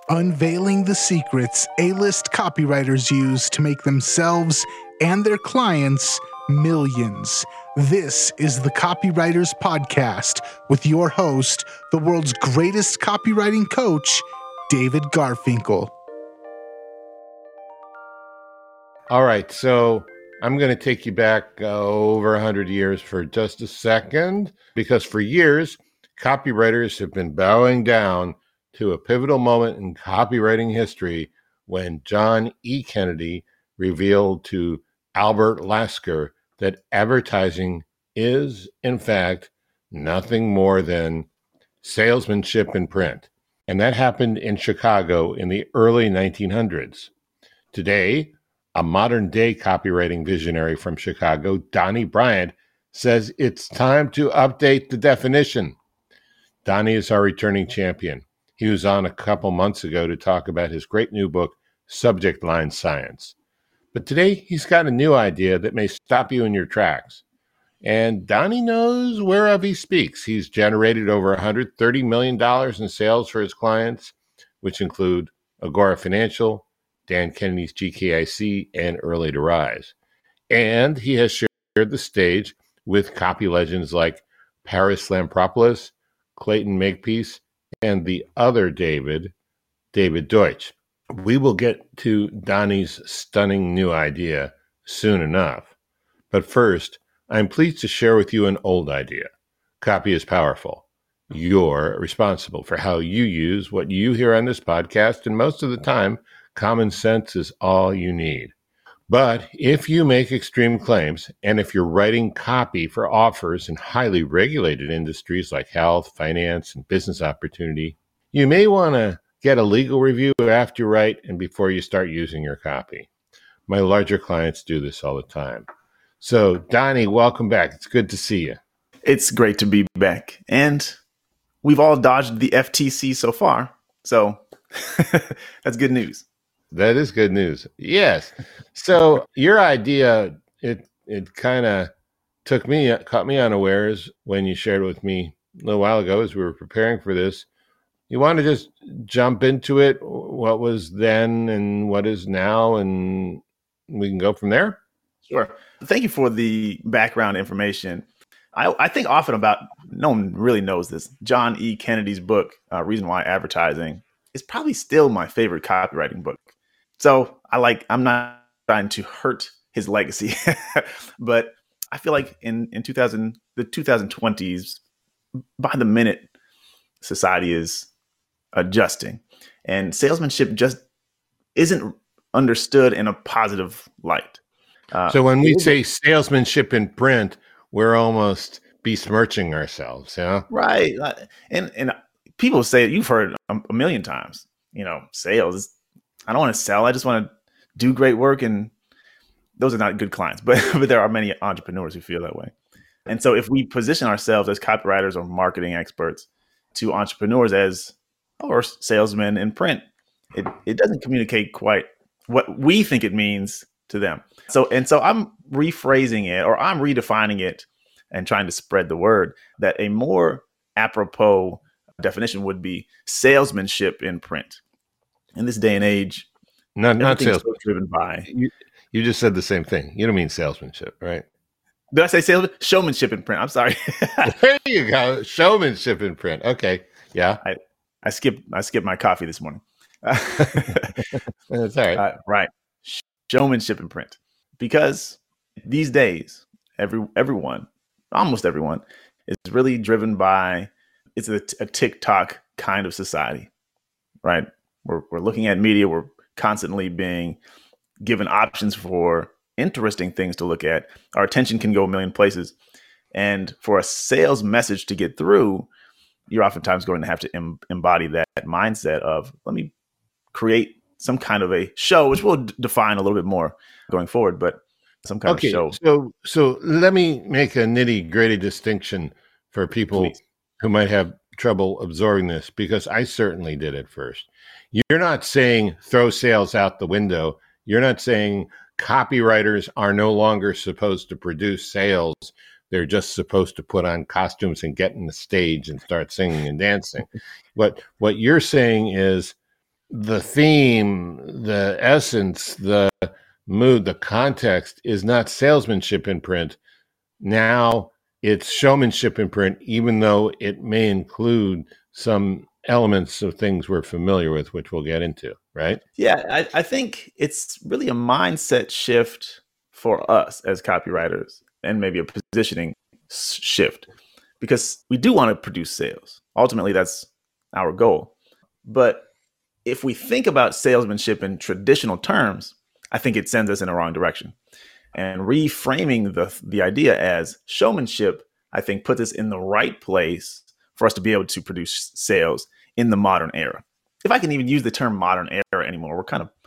unveiling the secrets A-list copywriters use to make themselves and their clients millions. This is the Copywriters Podcast with your host, the world's greatest copywriting coach, David Garfinkel. All right, so I'm going to take you back over 100 years for just a second, because for years, copywriters have been bowing down to a pivotal moment in copywriting history when John E. Kennedy revealed to Albert Lasker that advertising is, in fact, nothing more than salesmanship in print. And that happened in Chicago in the early 1900s. Today, a modern-day copywriting visionary from Chicago, Donnie Bryant, says it's time to update the definition. Donnie is our returning champion. He was on a couple months ago to talk about his great new book, Subject Line Science. But today, he's got a new idea that may stop you in your tracks. And Donnie knows whereof he speaks. He's generated over $130 million in sales for his clients, which include Agora Financial, Dan Kennedy's GKIC, and Early to Rise. And he has shared the stage with copy legends like Paris Lampropoulos, Clayton Makepeace, and the other David Deutsch. We will get to Donnie's stunning new idea soon enough. But first, I'm pleased to share with you an old idea. Copy is powerful. You're responsible for how you use what you hear on this podcast, and most of the time, common sense is all you need. But if you make extreme claims, and if you're writing copy for offers in highly regulated industries like health, finance, and business opportunity, you may want to get a legal review after you write and before you start using your copy. My larger clients do this all the time. So, Donnie, welcome back. It's good to see you. It's great to be back. And we've all dodged the FTC so far. So that's good news. That is good news. Yes. So your idea, it kind of caught me unawares when you shared it with me a little while ago as we were preparing for this. You want to just jump into it, what was then and what is now, and we can go from there? Sure. Thank you for the background information. I think often about, no one really knows this, John E. Kennedy's book, Reason Why Advertising, is probably still my favorite copywriting book. So I'm not trying to hurt his legacy, but I feel like in the 2020s, by the minute, society is adjusting, and salesmanship just isn't understood in a positive light. So when we say salesmanship in print, we're almost besmirching ourselves, yeah? Right. And people say it, you've heard a million times, sales. I don't want to sell. I just want to do great work. And those are not good clients, but there are many entrepreneurs who feel that way. And so if we position ourselves as copywriters or marketing experts to entrepreneurs or salesmen in print, it doesn't communicate quite what we think it means to them. So I'm rephrasing it, or I'm redefining it and trying to spread the word that a more apropos definition would be salesmanship in print. In this day and age, not salesmanship. Driven by. You just said the same thing. You don't mean salesmanship, right? Did I say salesmanship? Showmanship in print. I'm sorry. There you go. Showmanship in print. Okay. Yeah. I skipped my coffee this morning. That's all right. Right. Showmanship in print. Because these days, almost everyone, is really driven by, it's a TikTok kind of society, right? We're looking at media. We're constantly being given options for interesting things to look at. Our attention can go a million places. And for a sales message to get through, you're oftentimes going to have to embody that mindset of, let me create some kind of a show, which we'll define a little bit more going forward, but some kind of show. So let me make a nitty-gritty distinction for people who might have trouble absorbing this, because I certainly did at first. You're not saying throw sales out the window. You're not saying copywriters are no longer supposed to produce sales. They're just supposed to put on costumes and get in the stage and start singing and dancing. What you're saying is the theme, the essence, the mood, the context is not salesmanship in print. Now it's showmanship in print, even though it may include some elements of things we're familiar with, which we'll get into, right? Yeah, I think it's really a mindset shift for us as copywriters and maybe a positioning shift because we do want to produce sales. Ultimately, that's our goal. But if we think about salesmanship in traditional terms, I think it sends us in the wrong direction. And reframing the idea as showmanship, I think puts us in the right place for us to be able to produce sales in the modern era. If I can even use the term modern era anymore, we're kind of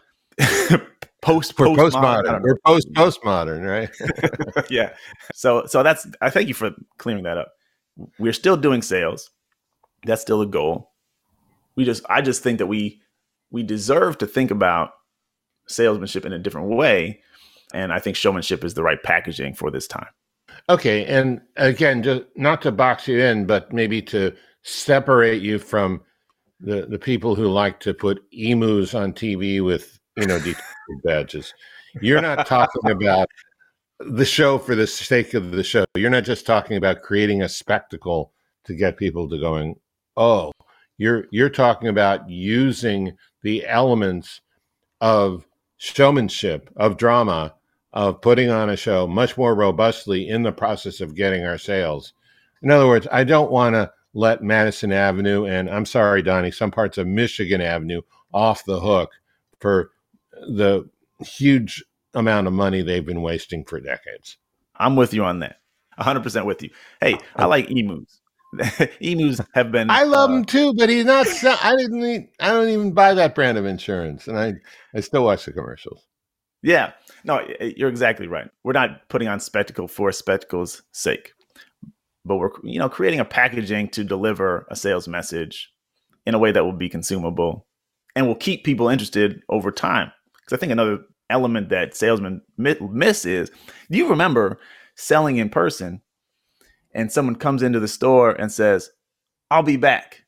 postmodern. We're postmodern, right? Yeah. So that's, I thank you for clearing that up. We're still doing sales. That's still a goal. I just think that we deserve to think about salesmanship in a different way. And I think showmanship is the right packaging for this time. Okay. And again, just not to box you in, but maybe to separate you from the people who like to put emus on TV with, detective badges. You're not talking about the show for the sake of the show. You're not just talking about creating a spectacle to get people to going, oh, you're talking about using the elements of showmanship, of drama, of putting on a show much more robustly in the process of getting our sales. In other words, I don't want to let Madison Avenue, and I'm sorry, Donnie, some parts of Michigan Avenue off the hook for the huge amount of money they've been wasting for decades. I'm with you on that. 100% with you. Hey, I like emus. Emus have been. I love him too, but he's not. I don't even buy that brand of insurance, and I still watch the commercials. Yeah, no, you're exactly right. We're not putting on spectacle for spectacle's sake, but we're creating a packaging to deliver a sales message in a way that will be consumable and will keep people interested over time. Because I think another element that salesmen miss is, do you remember selling in person? And someone comes into the store and says, I'll be back.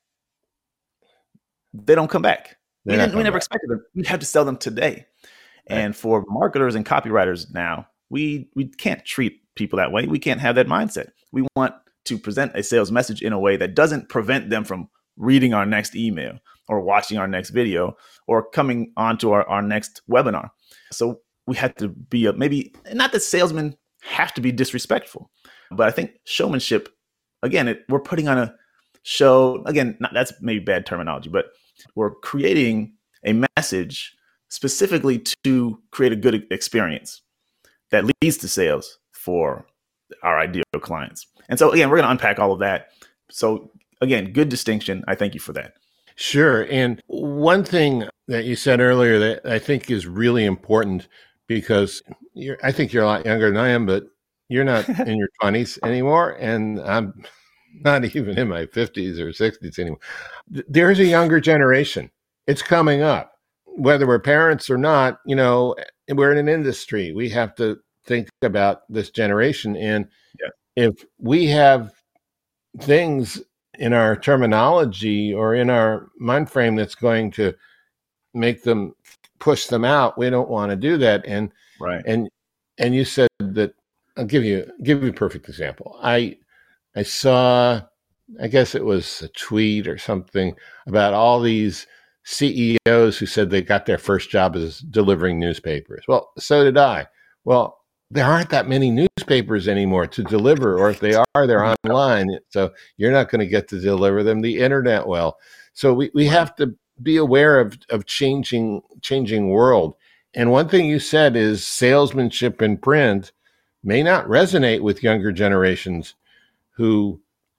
They don't come back. We never expected them. We have to sell them today. Right. And for marketers and copywriters now, we can't treat people that way. We can't have that mindset. We want to present a sales message in a way that doesn't prevent them from reading our next email or watching our next video or coming onto our next webinar. So we have to be maybe not that salesmen have to be disrespectful, but I think showmanship, again, we're putting on a show. Again, that's maybe bad terminology, but we're creating a message specifically to create a good experience that leads to sales for our ideal clients. And so, again, we're going to unpack all of that. So, again, good distinction. I thank you for that. Sure. And one thing that you said earlier that I think is really important, because I think you're a lot younger than I am, but you're not in your 20s anymore, and I'm not even in my 50s or 60s anymore. There's a younger generation. It's coming up. Whether we're parents or not, we're in an industry. We have to think about this generation. And if we have things in our terminology or in our mind frame that's going to make them push them out, we don't want to do that. And right. And you said that. I'll give you a perfect example. I saw, I guess it was a tweet or something about all these CEOs who said they got their first job as delivering newspapers. Well, so did I. Well, there aren't that many newspapers anymore to deliver, or if they are, they're online. So you're not going to get to deliver them the internet well. So we have to be aware of changing world. And one thing you said is salesmanship in print may not resonate with younger generations who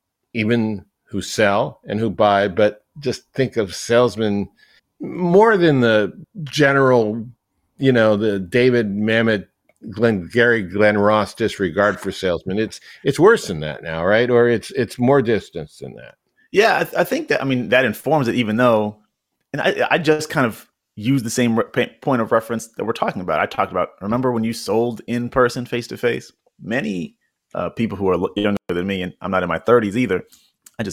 sell and who buy, but just think of salesmen more than the general, the David Mamet, Glenn Ross disregard for salesmen. It's worse than that now, right? Or it's more distance than that. Yeah, I think that, that informs it, even though, and I just kind of use the same point of reference that we're talking about. I talked about, remember when you sold in person, face to face? Many people who are younger than me, and I'm not in my 30s either, I just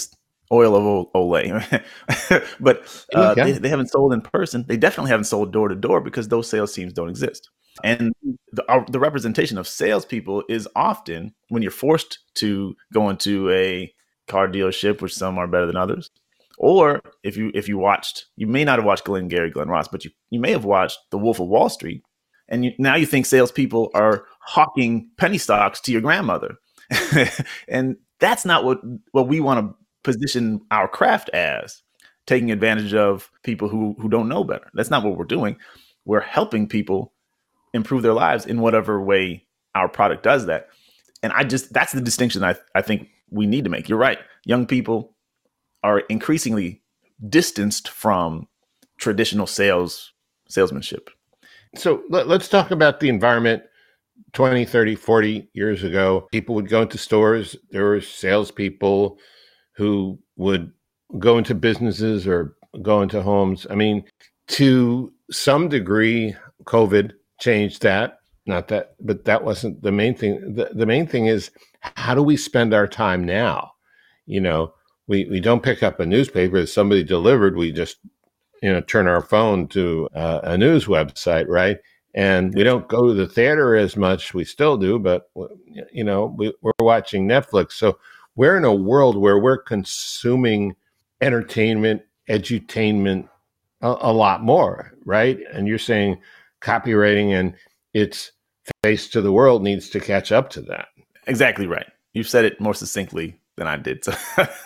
oil of Olay. But Okay. they haven't sold in person. They definitely haven't sold door to door because those sales teams don't exist. And the representation of salespeople is often when you're forced to go into a car dealership, which some are better than others. Or if you watched, you may not have watched Glenn Ross, but you may have watched The Wolf of Wall Street, and now you think salespeople are hawking penny stocks to your grandmother, and that's not what we want to position our craft as, taking advantage of people who don't know better. That's not what we're doing. We're helping people improve their lives in whatever way our product does that. And that's the distinction I think we need to make. You're right. Young people are increasingly distanced from traditional salesmanship. So let's talk about the environment. 20, 30, 40 years ago, people would go into stores. There were salespeople who would go into businesses or go into homes. I mean, to some degree, COVID changed that. Not that, but that wasn't the main thing. The main thing is, how do we spend our time now? You know, we don't pick up a newspaper that somebody delivered. We just, turn our phone to a news website, right? And we don't go to the theater as much. We still do, but, we're watching Netflix. So we're in a world where we're consuming entertainment, edutainment a lot more, right? And you're saying copywriting and its face to the world needs to catch up to that. Exactly right. You've said it more succinctly than I did. So.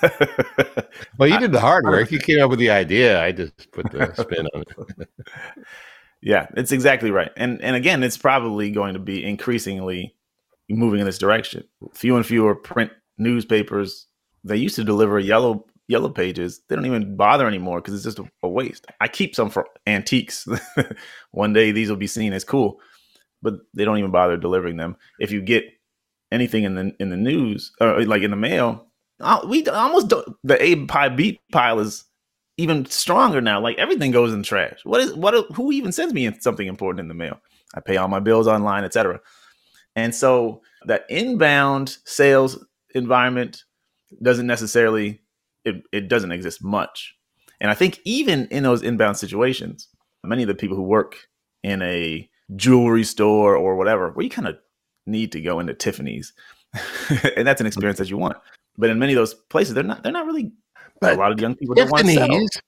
Well, you did the hard work. You came up with the idea. I just put the spin on it. Yeah, it's exactly right. And again, it's probably going to be increasingly moving in this direction. Fewer and fewer print newspapers. They used to deliver yellow pages. They don't even bother anymore because it's just a waste. I keep some for antiques. One day these will be seen as cool, but they don't even bother delivering them. If you get anything in the news or like in the mail, we almost don't. The A beat pile is even stronger now. Like everything goes in the trash. Who even sends me something important in the mail? I pay all my bills online, etc. And so that inbound sales environment doesn't necessarily, it doesn't exist much. And I think even in those inbound situations, many of the people who work in a jewelry store or whatever, where you kind of need to go into Tiffany's, and that's an experience that you want. But in many of those places, they're not really. But a lot of young people don't want to sell.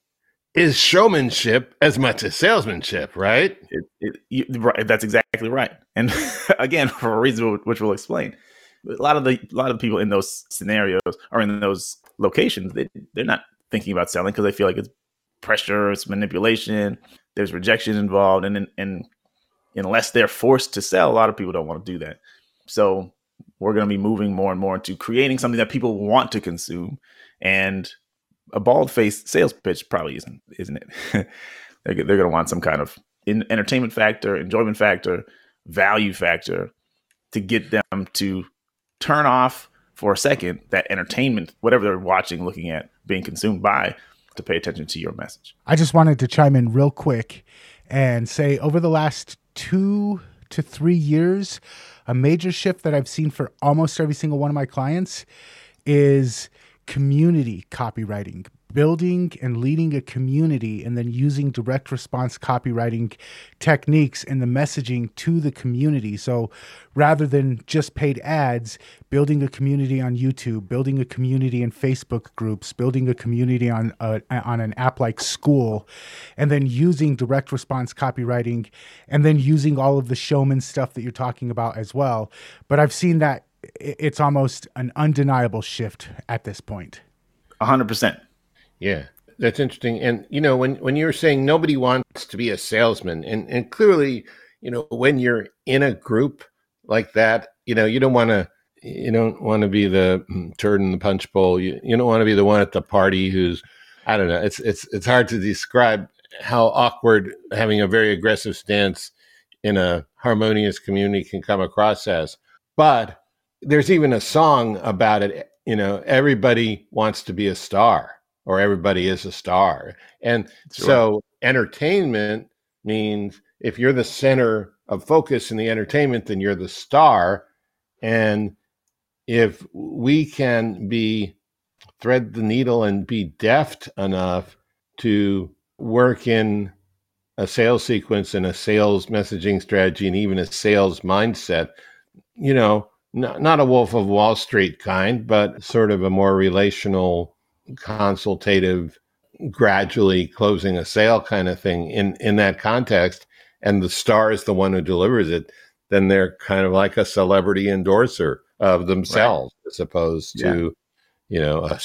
Is showmanship as much as salesmanship, right? Right, that's exactly right. And again, for a reason which we'll explain, a lot of the people in those scenarios or in those locations, they're not thinking about selling because they feel like it's pressure, it's manipulation, there's rejection involved, and unless they're forced to sell, a lot of people don't want to do that. So we're going to be moving more and more into creating something that people want to consume, and a bald-faced sales pitch probably isn't it? They're going to want some kind of entertainment factor, enjoyment factor, value factor to get them to turn off for a second that entertainment, whatever they're watching, looking at, being consumed by, to pay attention to your message. I just wanted to chime in real quick and say over the last 2 to 3 years, a major shift that I've seen for almost every single one of my clients is community copywriting, building and leading a community and then using direct response copywriting techniques in the messaging to the community. So rather than just paid ads, building a community on YouTube, building a community in Facebook groups, building a community on an app like School, and then using direct response copywriting and then using all of the showman stuff that you're talking about as well. But I've seen that it's almost an undeniable shift at this point. 100%. Yeah, that's interesting. And, when you were saying nobody wants to be a salesman, and clearly, when you're in a group like that, you don't want to be the turd in the punch bowl. You don't want to be the one at the party who's, I don't know. It's hard to describe how awkward having a very aggressive stance in a harmonious community can come across as. But there's even a song about it. Everybody wants to be a star, or everybody is a star. And so entertainment means if you're the center of focus in the entertainment, then you're the star. And if we can be thread the needle and be deft enough to work in a sales sequence and a sales messaging strategy and even a sales mindset, not a Wolf of Wall Street kind, but sort of a more relational, consultative, gradually closing a sale kind of thing in that context. And the star is the one who delivers it. Then they're kind of like a celebrity endorser of themselves, right, as opposed to, a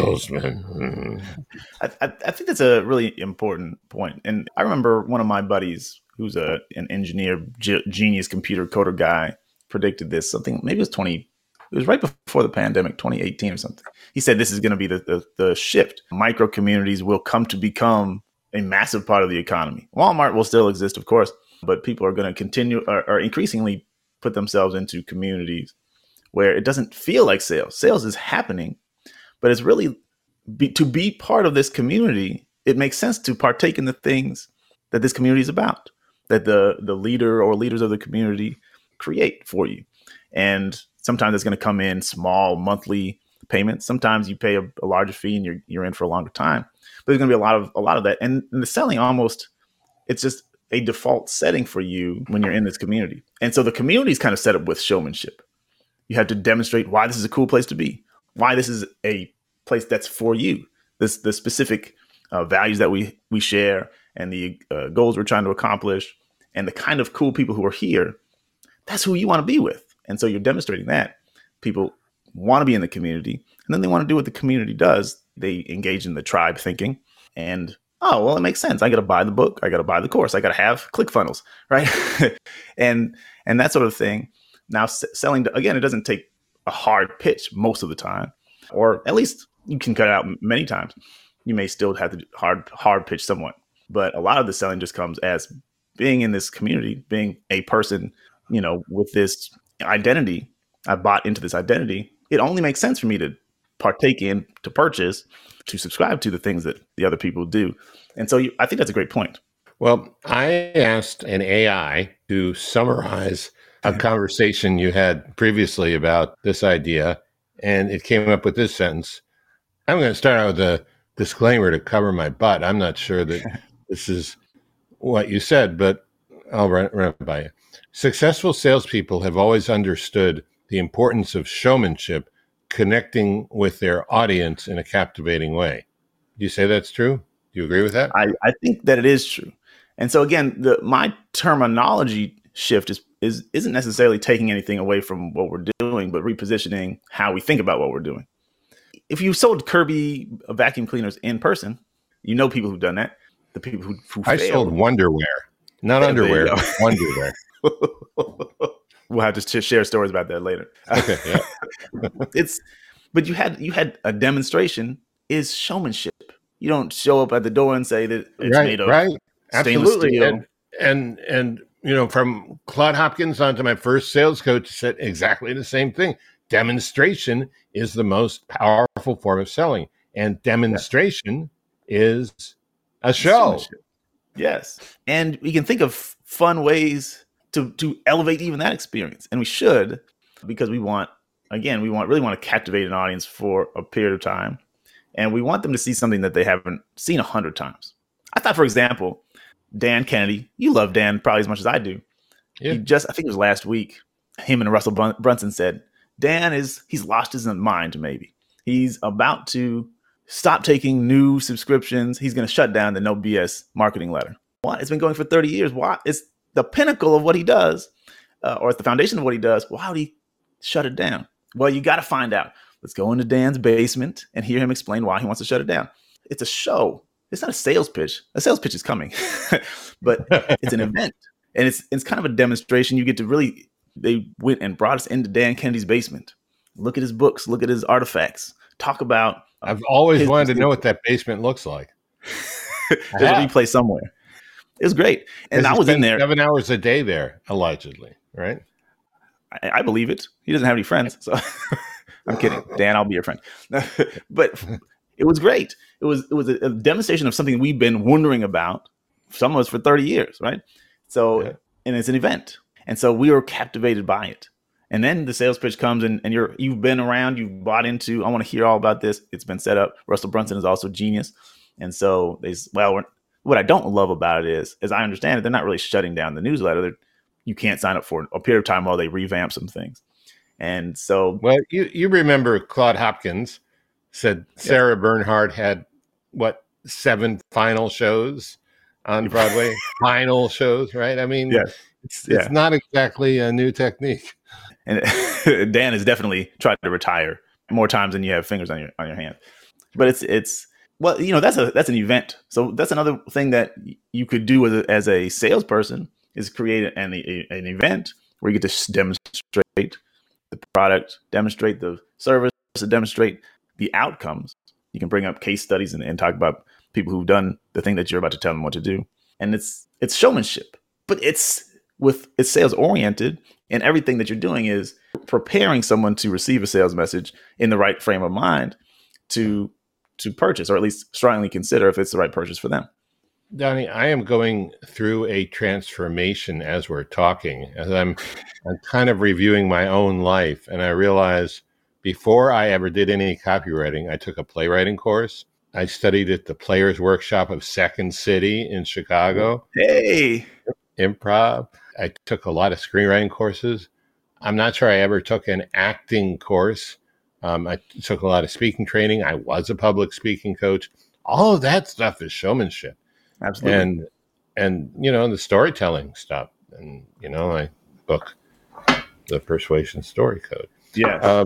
salesman. I think that's a really important point. And I remember one of my buddies who's an engineer, genius computer coder guy, predicted this something, maybe it was right before the pandemic, 2018 or something. He said this is going to be the shift. Micro communities will come to become a massive part of the economy. Walmart will still exist, of course, but people are going to continue or increasingly put themselves into communities where it doesn't feel like sales. Sales is happening, but it's really to be part of this community. It makes sense to partake in the things that this community is about, that the leader or leaders of the community create for you. And sometimes it's going to come in small monthly payments. Sometimes you pay a larger fee and you're in for a longer time. But there's going to be a lot of that. And the selling it's just a default setting for you when you're in this community. And so the community is kind of set up with showmanship. You have to demonstrate why this is a cool place to be, why this is a place that's for you, the specific values that we share and the goals we're trying to accomplish and the kind of cool people who are here. That's who you want to be with. And so you're demonstrating that. People want to be in the community, and then they want to do what the community does. They engage in the tribe thinking, and it makes sense. I got to buy the book. I got to buy the course. I got to have ClickFunnels, right? and that sort of thing. Now, selling, again, it doesn't take a hard pitch most of the time, or at least you can cut it out many times. You may still have to hard pitch somewhat, but a lot of the selling just comes as being in this community, being a person, with this identity. I bought into this identity. It only makes sense for me to partake in, to purchase, to subscribe to the things that the other people do. And so I think that's a great point. Well, I asked an AI to summarize a conversation you had previously about this idea, and it came up with this sentence. I'm going to start out with a disclaimer to cover my butt. I'm not sure that this is what you said, but I'll run it by you. Successful salespeople have always understood the importance of showmanship, connecting with their audience in a captivating way. Do you say that's true? Do you agree with that? I think that it is true. And so again, my terminology shift isn't necessarily taking anything away from what we're doing, but repositioning how we think about what we're doing. If you sold Kirby vacuum cleaners in person, people who've done that. The people who I sold Wonderwear, not underwear, but Wonderwear. We'll have to share stories about that later. Okay, yeah. But you had a demonstration is showmanship. You don't show up at the door and say that it's made of stainless steel. And from Claude Hopkins onto my first sales coach said exactly the same thing. Demonstration is the most powerful form of selling, and demonstration is a show. Yes, and we can think of fun ways to elevate even that experience, and we should, because we really want to captivate an audience for a period of time, and we want them to see something that they haven't seen 100 times. I thought, for example, Dan Kennedy, you love Dan probably as much as I do. Yeah. I think it was last week, him and Russell Brunson said, he's lost his mind maybe. He's about to stop taking new subscriptions. He's going to shut down the No BS marketing letter. What? It's been going for 30 years. Why? It's the pinnacle of what he does, or it's the foundation of what he does. Why would he shut it down? Well, you got to find out. Let's go into Dan's basement and hear him explain why he wants to shut it down. It's a show. It's not a sales pitch. A sales pitch is coming, but it's an event, and it's kind of a demonstration. You get to they went and brought us into Dan Kennedy's basement. Look at his books. Look at his artifacts. Talk about. I've always wanted to know what that basement looks like. There's a replay somewhere. It was great, and I was in there 7 hours a day there, allegedly. Right? I believe it. He doesn't have any friends, so I'm kidding. Dan, I'll be your friend. But it was great. It was a demonstration of something we've been wondering about, some of us for 30 years, right? So, And it's an event. And so we were captivated by it. And then the sales pitch comes and you've been around, you've bought into, I want to hear all about this. It's been set up. Russell Brunson is also genius. And so what I don't love about it is, as I understand it, they're not really shutting down the newsletter. You can't sign up for a period of time while they revamp some things. And so, well, you remember Claude Hopkins said Sarah Bernhardt had 7 final shows on Broadway, final shows, right? I mean, it's not exactly a new technique. And Dan has definitely tried to retire more times than you have fingers on your hand. But it's well, that's an event. So that's another thing that you could do as a salesperson is create an event where you get to demonstrate the product, demonstrate the service, demonstrate the outcomes. You can bring up case studies and talk about people who've done the thing that you're about to tell them what to do. And it's showmanship, but it's sales oriented, and everything that you're doing is preparing someone to receive a sales message in the right frame of mind to purchase, or at least strongly consider if it's the right purchase for them. Donnie, I am going through a transformation as we're talking, as I'm kind of reviewing my own life. And I realize before I ever did any copywriting, I took a playwriting course. I studied at the Players Workshop of Second City in Chicago. Hey! Improv. I took a lot of screenwriting courses. I'm not sure I ever took an acting course. I took a lot of speaking training. I was a public speaking coach. All of that stuff is showmanship. Absolutely. And the storytelling stuff. And, I book The Persuasion Story Code. Yeah.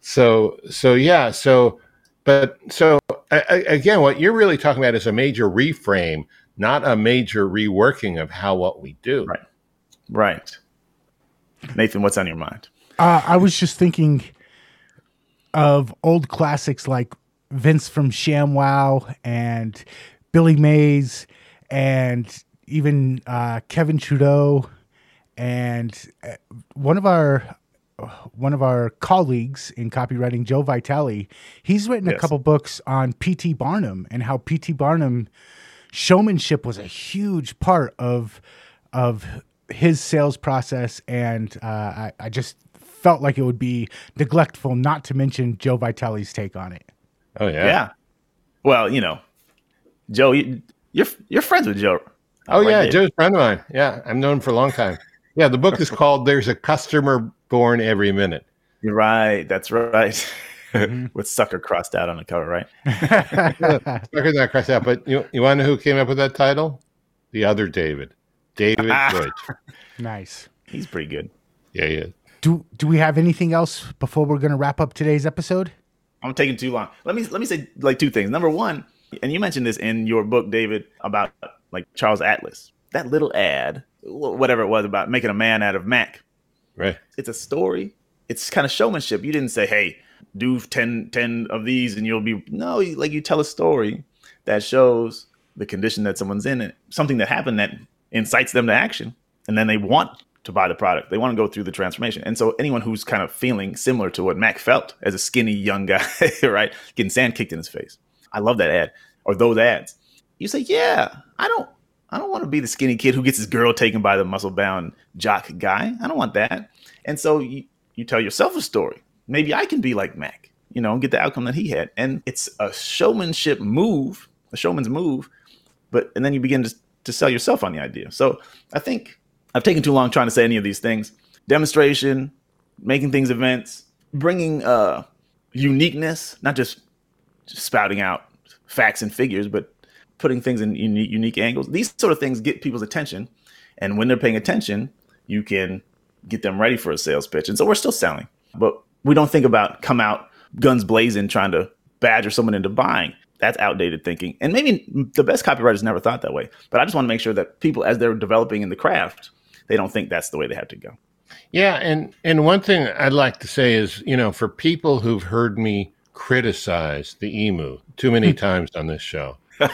Again, what you're really talking about is a major reframe, not a major reworking of what we do. Right. Nathan, what's on your mind? I was just thinking of old classics like Vince from ShamWow and Billy Mays and even Kevin Trudeau, and one of our colleagues in copywriting, Joe Vitale. He's written a couple books on P.T. Barnum and how P.T. Barnum showmanship was a huge part of his sales process, and I just felt like it would be neglectful not to mention Joe Vitale's take on it. Oh yeah. Yeah. Well, Joe, you're friends with Joe. Oh yeah, Joe's a friend of mine. Yeah, I've known him for a long time. Yeah, the book is called "There's a Customer Born Every Minute." You're right. That's right. With sucker crossed out on the cover, right? Sucker's not crossed out, but you want to know who came up with that title? The other David Deutsch. Nice. He's pretty good. Yeah, he is. Do we have anything else before we're going to wrap up today's episode? I'm taking too long. Let me say like 2 things. Number 1, and you mentioned this in your book, David, about like Charles Atlas. That little ad, whatever it was, about making a man out of Mac. Right. It's a story. It's kind of showmanship. You didn't say, hey, do 10 of these and you'll be... No, you tell a story that shows the condition that someone's in, and something that happened that incites them to action. And then they want to buy the product. They want to go through the transformation. And so anyone who's kind of feeling similar to what Mac felt as a skinny young guy, right, getting sand kicked in his face. I love that ad, or those ads. You say, yeah, I don't want to be the skinny kid who gets his girl taken by the muscle-bound jock guy. I don't want that. And so you tell yourself a story. Maybe I can be like Mac, and get the outcome that he had. And it's a showman's move, and then you begin to sell yourself on the idea. So I think I've taken too long trying to say any of these things. Demonstration, making things events, bringing uniqueness, not just spouting out facts and figures, but putting things in unique angles. These sort of things get people's attention. And when they're paying attention, you can get them ready for a sales pitch. And so we're still selling, but we don't think about come out guns blazing, trying to badger someone into buying. That's outdated thinking. And maybe the best copywriters never thought that way. But I just want to make sure that people, as they're developing in the craft, they don't think that's the way they have to go. Yeah. And one thing I'd like to say is, for people who've heard me criticize the emu too many times on this show,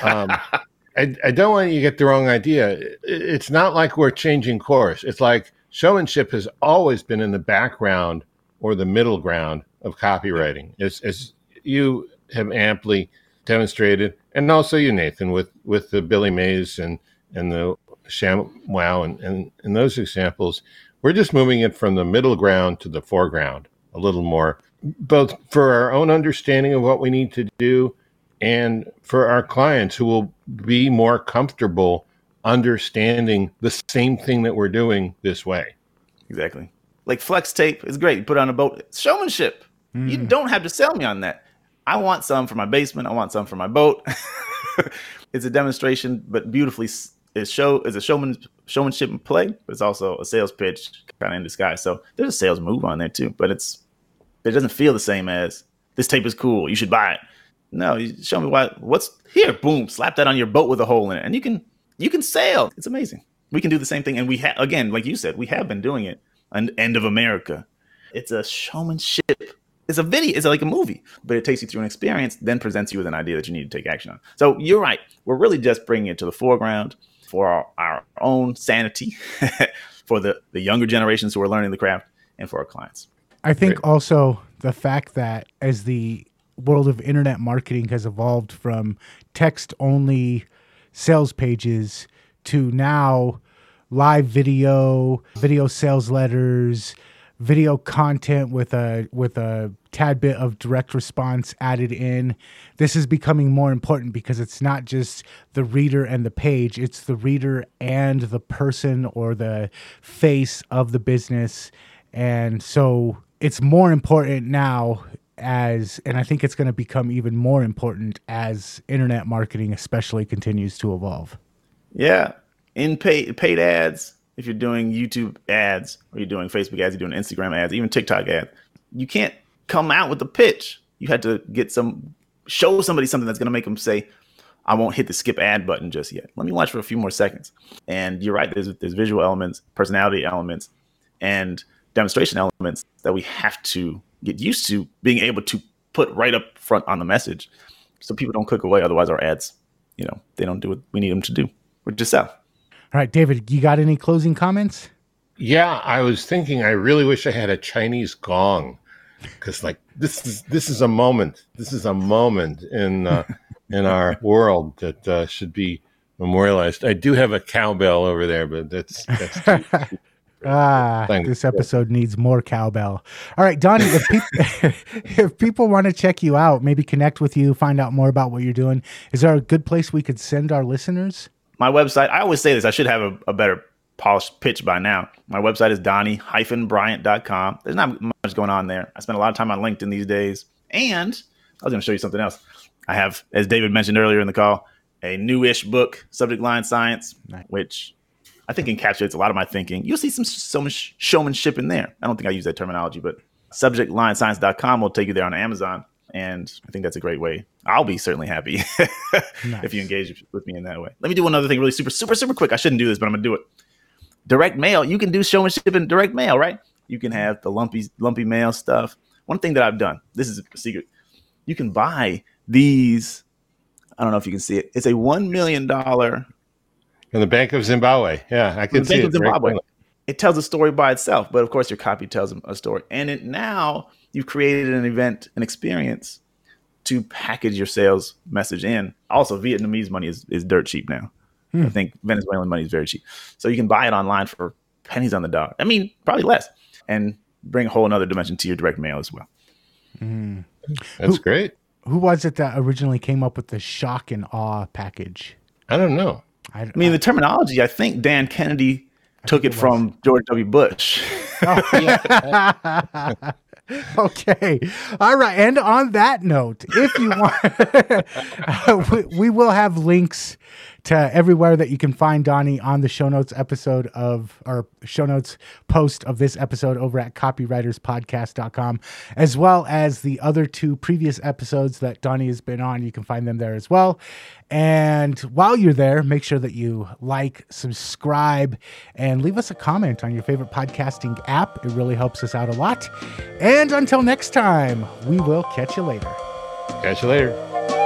I don't want you to get the wrong idea. It's not like we're changing course. It's like showmanship has always been in the background or the middle ground of copywriting, as you have amply demonstrated, and also you, Nathan, with the Billy Mays and the ShamWow and those examples. We're just moving it from the middle ground to the foreground a little more, both for our own understanding of what we need to do and for our clients who will be more comfortable understanding the same thing that we're doing this way. Exactly. Like flex tape is great. You put it on a boat. It's showmanship. You don't have to sell me on that. I want some for my basement. I want some for my boat. It's a demonstration, but beautifully is a showmanship play, but it's also a sales pitch kind of in disguise. So there's a sales move on there too, but it doesn't feel the same as this tape is cool. You should buy it. No, you show me what's here. Boom, slap that on your boat with a hole in it, and you can sail. It's amazing. We can do the same thing, and we have, again, like you said, we have been doing it. An End of America. It's a showmanship. It's a video. It's like a movie, but it takes you through an experience, then presents you with an idea that you need to take action on. So you're right. We're really just bringing it to the foreground for our own sanity, for the younger generations who are learning the craft, and for our clients. I think also the fact that as the world of internet marketing has evolved from text-only sales pages to now live video sales letters, video content with a tad bit of direct response added in. This is becoming more important because it's not just the reader and the page, it's the reader and the person or the face of the business. And so it's more important now and I think it's going to become even more important as internet marketing especially continues to evolve. Yeah. In paid ads, if you're doing YouTube ads or you're doing Facebook ads, you're doing Instagram ads, even TikTok ads, you can't come out with the pitch. You had to show somebody something that's going to make them say, I won't hit the skip ad button just yet. Let me watch for a few more seconds. And you're right. There's visual elements, personality elements, and demonstration elements that we have to get used to being able to put right up front on the message so people don't click away. Otherwise our ads, they don't do what we need them to do, which is sell. All right, David, you got any closing comments? Yeah, I was thinking I really wish I had a Chinese gong because this is a moment. This is a moment in our world that should be memorialized. I do have a cowbell over there, but that's this episode needs more cowbell. All right, Donnie, if people want to check you out, maybe connect with you, find out more about what you're doing, is there a good place we could send our listeners? My website, I always say this, I should have a better polished pitch by now. My website is donnie-bryant.com. There's not much going on there. I spend a lot of time on LinkedIn these days. And I was going to show you something else. I have, as David mentioned earlier in the call, a newish book, Subject Line Science, which I think encapsulates a lot of my thinking. You'll see so much showmanship in there. I don't think I use that terminology, but subjectlinescience.com will take you there on Amazon. And I think that's a great way. I'll be certainly happy if you engage with me in that way. Let me do one other thing really super, super, super quick. I shouldn't do this, but I'm going to do it. Direct mail. You can do showmanship in direct mail, right? You can have the lumpy mail stuff. One thing that I've done, this is a secret. You can buy these. I don't know if you can see it. It's a $1 million. In the Bank of Zimbabwe. Yeah, I can see it. Zimbabwe. It tells a story by itself, but of course your copy tells a story. And now you've created an event, an experience to package your sales message in. Also, Vietnamese money is dirt cheap now. I think Venezuelan money is very cheap. So you can buy it online for pennies on the dollar. I mean, probably less. And bring a whole another dimension to your direct mail as well. That's great. Who was it that originally came up with the shock and awe package? I don't know. I mean, the terminology, I think Dan Kennedy took it from George W. Bush. Okay. All right. And on that note, if you want, we will have links to everywhere that you can find Donnie on the show notes post of this episode over at copywriterspodcast.com, as well as the other two previous episodes that Donnie has been on. You can find them there as well. And while you're there, make sure that you like, subscribe, and leave us a comment on your favorite podcasting app. It really helps us out a lot. And until next time, we will catch you later. Catch you later.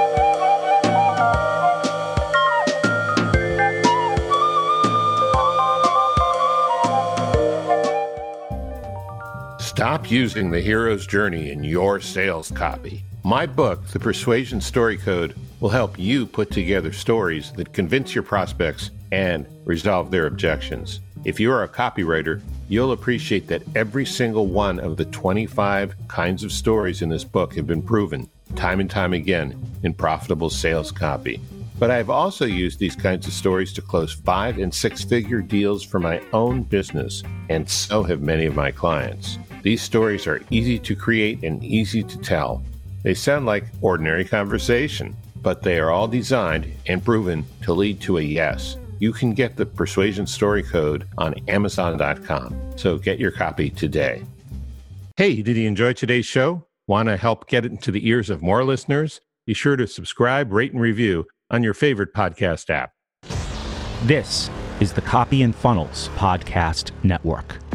Stop using the hero's journey in your sales copy. My book, The Persuasion Story Code, will help you put together stories that convince your prospects and resolve their objections. If you are a copywriter, You'll appreciate that every single one of the 25 kinds of stories in this book have been proven time and time again in profitable sales copy. But I've also used these kinds of stories to close 5- and 6-figure deals for my own business, and so have many of my clients. These stories are easy to create and easy to tell. They sound like ordinary conversation, but they are all designed and proven to lead to a yes. You can get the Persuasion Story Code on Amazon.com, so get your copy today. Hey, did you enjoy today's show? Want to help get it into the ears of more listeners? Be sure to subscribe, rate, and review on your favorite podcast app. This is the Copy and Funnels Podcast Network.